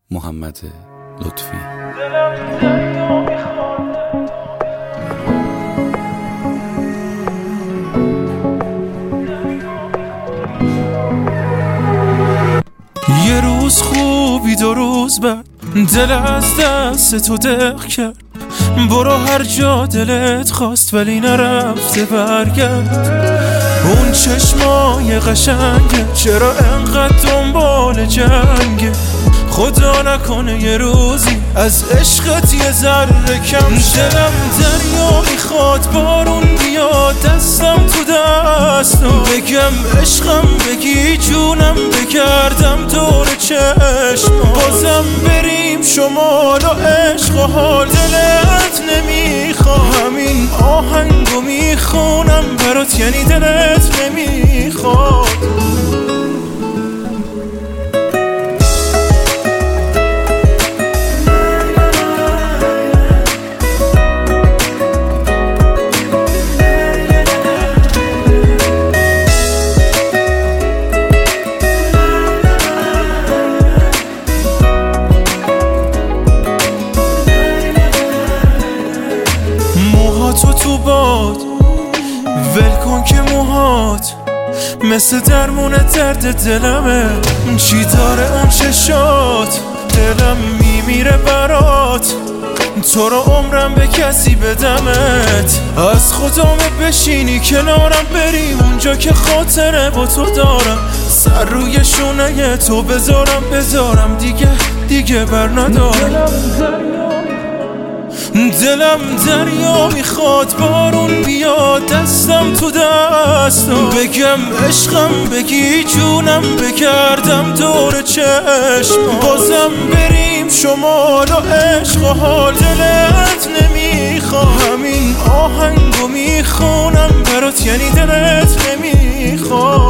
محمد لطفی. یه روز خوبی دو روز بعد دل از دست تو دق کرد، برو هر جا دلت خواست ولی نرفته برگرد. اون چشمای قشنگه چرا انقدر دنبال جنگه، خدا نکنه یه روزی از عشقت یه ذره کم شه. دلم دریا میخواد بارون بیاد دستم تو دستم، بگم عشقم بگی جونم بگردم دور چشم، بازم بریم شمال و عشق و حال دلت نمیخواد. همین آهنگو میخونم برات یعنی دلت نمیخواد. تو باد ول کن که موهات مثل درمون درد دلمه، چی داره اون چشات دلم میمیره برات، تو رو عمرم به کسی بدمت، از خدامه بشینی کنارم بریم اونجا که خاطره با تو دارم، سر روی شونه تو بذارم دیگه بر ندارم. دلم دریا میخواد بارون بیاد دستم تو دستم، بگم عشقم بگی جونم بگردم دور چشم، بازم بریم شمال و عشق و حال دلت نمیخواد. همین آهنگو میخونم برات یعنی دلت نمیخواد.